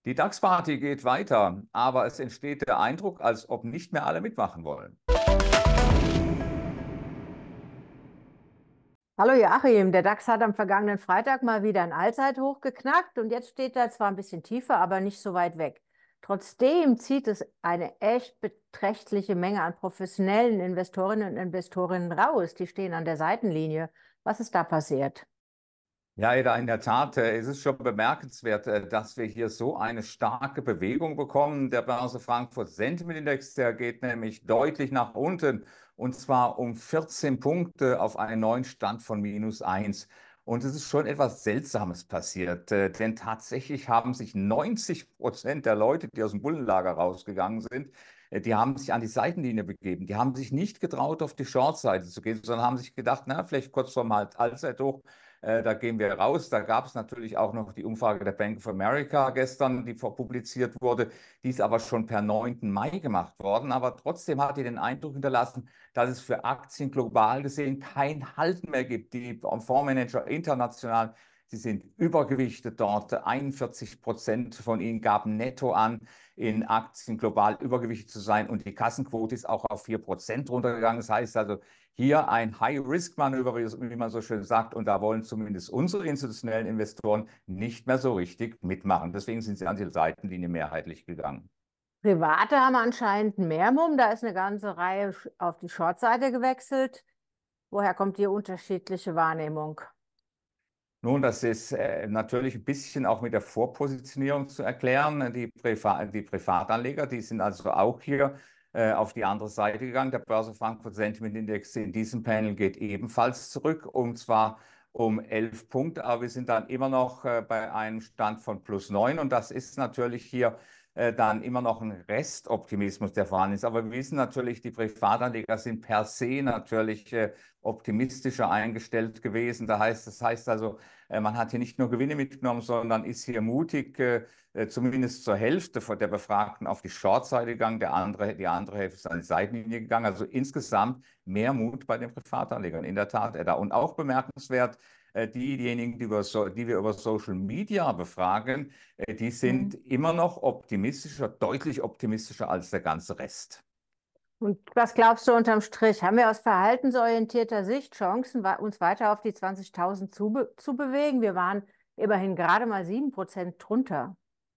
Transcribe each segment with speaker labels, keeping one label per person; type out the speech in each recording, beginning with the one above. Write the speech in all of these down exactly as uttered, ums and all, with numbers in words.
Speaker 1: Die DAX-Party geht weiter, aber es entsteht der Eindruck, als ob nicht mehr alle mitmachen wollen.
Speaker 2: Hallo Joachim, der DAX hat am vergangenen Freitag mal wieder ein Allzeithoch geknackt und jetzt steht er zwar ein bisschen tiefer, aber nicht so weit weg. Trotzdem zieht es eine echt beträchtliche Menge an professionellen Investorinnen und Investorinnen raus. Die stehen an der Seitenlinie. Was ist da passiert?
Speaker 1: Ja, Eda, in der Tat, äh, es ist schon bemerkenswert, äh, dass wir hier so eine starke Bewegung bekommen. Der Börse Frankfurt Sentiment Index, der geht nämlich deutlich nach unten und zwar um vierzehn Punkte auf einen neuen Stand von minus eins. Und es ist schon etwas Seltsames passiert, äh, denn tatsächlich haben sich neunzig Prozent der Leute, die aus dem Bullenlager rausgegangen sind, äh, die haben sich an die Seitenlinie begeben. Die haben sich nicht getraut, auf die Short-Seite zu gehen, sondern haben sich gedacht, na, vielleicht kurz vorm Allzeithoch. Äh, da gehen wir raus. Da gab es natürlich auch noch die Umfrage der Bank of America gestern, die publiziert wurde. Die ist aber schon per neunten Mai gemacht worden. Aber trotzdem hat die den Eindruck hinterlassen, dass es für Aktien global gesehen kein Halten mehr gibt. Die Fondsmanager international, sie sind übergewichtet dort. einundvierzig Prozent von ihnen gaben netto an, in Aktien global übergewichtet zu sein. Und die Kassenquote ist auch auf vier Prozent runtergegangen. Das heißt also, hier ein High-Risk-Manöver, wie man so schön sagt, und da wollen zumindest unsere institutionellen Investoren nicht mehr so richtig mitmachen. Deswegen sind sie an die Seitenlinie mehrheitlich gegangen.
Speaker 2: Private haben anscheinend mehr Mumm. Da ist eine ganze Reihe auf die Short-Seite gewechselt. Woher kommt die unterschiedliche Wahrnehmung?
Speaker 1: Nun, das ist äh, natürlich ein bisschen auch mit der Vorpositionierung zu erklären. Die, Priva die Privatanleger, die sind also auch hier äh, auf die andere Seite gegangen. Der Börse Frankfurt Sentiment Index in diesem Panel geht ebenfalls zurück, und zwar um elf Punkte. Aber wir sind dann immer noch äh, bei einem Stand von plus neun, und das ist natürlich hier äh, dann immer noch ein Restoptimismus, der vorhanden ist. Aber wir wissen natürlich, die Privatanleger sind per se natürlich äh, optimistischer eingestellt gewesen. Da heißt, das heißt also, äh, man hat hier nicht nur Gewinne mitgenommen, sondern ist hier mutig, äh, äh, zumindest zur Hälfte von der Befragten auf die Short-Seite gegangen, der andere, die andere Hälfte ist an die Seitenlinie gegangen. Also insgesamt mehr Mut bei den Privatanlegern, in der Tat, Edda. Und auch bemerkenswert, äh, diejenigen, die, über so, die wir über Social Media befragen, äh, die sind
Speaker 2: Hm.
Speaker 1: immer noch optimistischer, deutlich optimistischer als der ganze Rest.
Speaker 2: Und was glaubst du unterm Strich? Haben wir aus verhaltensorientierter Sicht Chancen, wa- uns weiter auf die zwanzigtausend zu, be zu bewegen? Wir waren immerhin gerade mal sieben Prozent drunter.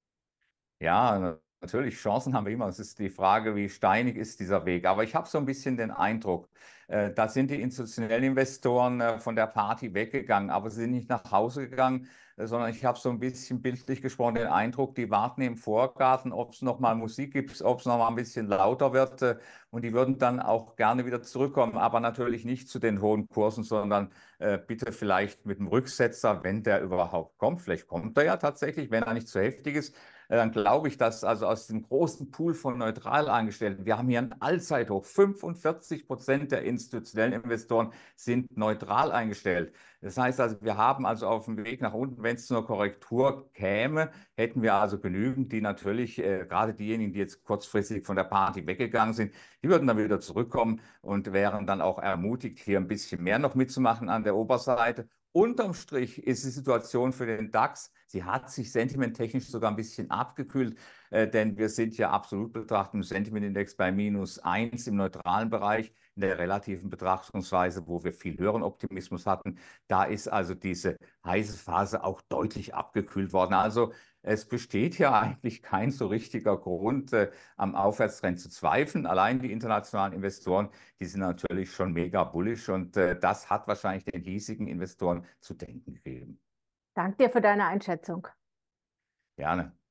Speaker 1: Ja, natürlich, Chancen haben wir immer. Es ist die Frage, wie steinig ist dieser Weg. Aber ich habe so ein bisschen den Eindruck, äh, da sind die institutionellen Investoren äh, von der Party weggegangen, aber sie sind nicht nach Hause gegangen, äh, sondern ich habe so ein bisschen bildlich gesprochen den Eindruck, die warten im Vorgarten, ob es noch mal Musik gibt, ob es noch mal ein bisschen lauter wird. Äh, und die würden dann auch gerne wieder zurückkommen, aber natürlich nicht zu den hohen Kursen, sondern äh, bitte vielleicht mit dem Rücksetzer, wenn der überhaupt kommt. Vielleicht kommt er ja tatsächlich, wenn er nicht zu heftig ist. Äh, dann glaube ich, dass also aus dem großen Pool von neutral Angestellten, wir haben hier ein Allzeithoch, fünfundvierzig Prozent der institutionellen Investoren sind neutral eingestellt. Das heißt also, wir haben also auf dem Weg nach unten, wenn es zu einer Korrektur käme, hätten wir also genügend, die natürlich, äh, gerade diejenigen, die jetzt kurzfristig von der Party weggegangen sind, die würden dann wieder zurückkommen und wären dann auch ermutigt, hier ein bisschen mehr noch mitzumachen an der Oberseite. Unterm Strich ist die Situation für den DAX, sie hat sich sentimenttechnisch sogar ein bisschen abgekühlt, äh, denn wir sind ja absolut betrachtet im Sentimentindex bei minus eins im neutralen Bereich. In der relativen Betrachtungsweise, wo wir viel höheren Optimismus hatten, da ist also diese heiße Phase auch deutlich abgekühlt worden. Also es besteht ja eigentlich kein so richtiger Grund, äh, am Aufwärtstrend zu zweifeln. Allein die internationalen Investoren, die sind natürlich schon mega bullish, und äh, das hat wahrscheinlich den hiesigen Investoren zu denken gegeben.
Speaker 2: Danke dir für deine Einschätzung.
Speaker 1: Gerne.